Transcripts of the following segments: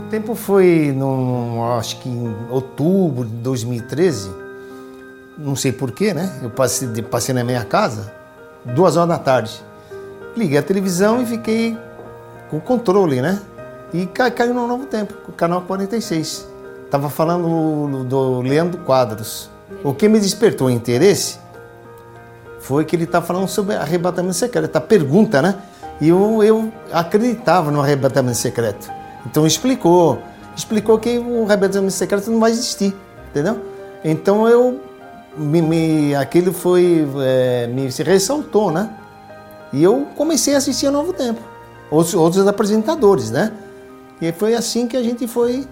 tempo foi, acho que em outubro de 2013, não sei porquê, né? Eu passei na minha casa, 2 horas da tarde. Liguei a televisão e fiquei com o controle, né? E caiu no Novo Tempo, o canal 46. Estava falando do Leandro Quadros. O que me despertou o interesse foi que ele está falando sobre arrebatamento secreto, a pergunta, né? E eu acreditava no arrebatamento secreto. Então explicou que o arrebatamento secreto não vai existir, entendeu? Então aquilo me ressaltou, né? E eu comecei a assistir ao Novo Tempo, outros apresentadores, né? E foi assim que a gente foi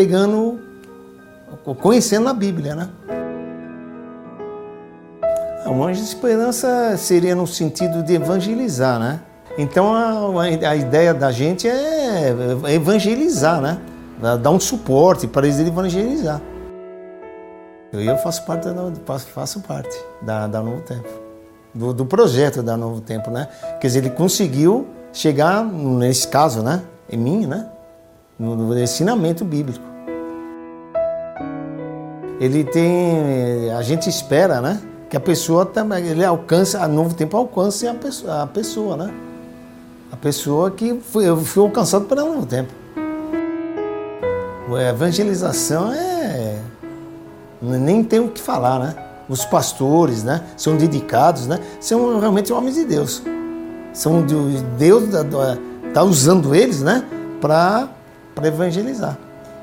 conhecendo a Bíblia, né? O Anjo de Esperança seria no sentido de evangelizar, né? Então a ideia da gente é evangelizar, né? Dar um suporte para eles evangelizar. Eu faço parte da Novo Tempo, do projeto da Novo Tempo, né? Quer dizer, ele conseguiu chegar, nesse caso, né? Em mim, né? No ensinamento bíblico. A gente espera, né? Que a pessoa também, a Novo Tempo alcance a pessoa, né? A pessoa que foi alcançada pelo Novo Tempo. A evangelização nem tem o que falar, né? Os pastores, né? São dedicados, né? São realmente homens de Deus. Deus está usando eles, né? Para evangelizar.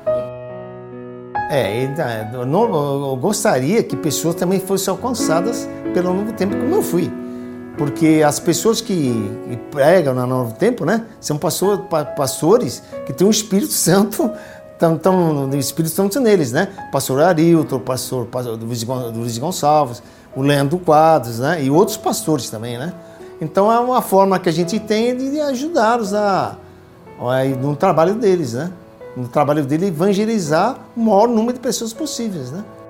Eu gostaria que pessoas também fossem alcançadas pelo Novo Tempo, como eu fui. Porque as pessoas que pregam no Novo Tempo, né, são pastores que têm o Espírito Santo, o Espírito Santo neles, né? Pastor Arilton, pastor Luiz Gonçalves, o Leandro Quadros, né? E outros pastores também, né? Então é uma forma que a gente tem de ajudá-los no trabalho deles, né? No trabalho dele, evangelizar o maior número de pessoas possíveis, né?